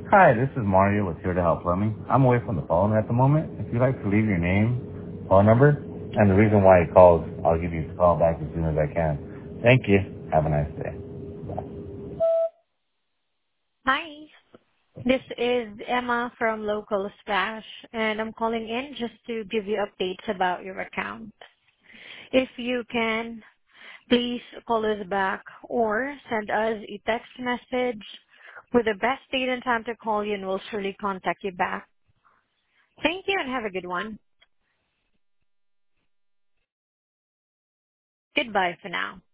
Hi, this is Mario with Here to Help Plumbing. I'm away from the phone at the moment. If you'd like to leave your name, phone number, and the reason why you called, I'll give you a call back as soon as I can. Thank you. Have a nice day. Hi, this is Emma from Local Splash, and I'm calling in just to give you updates about your account. If you can, please call us back or send us a text message with the best date and time to call you, and we'll surely contact you back. Thank you, and have a good one. Goodbye for now.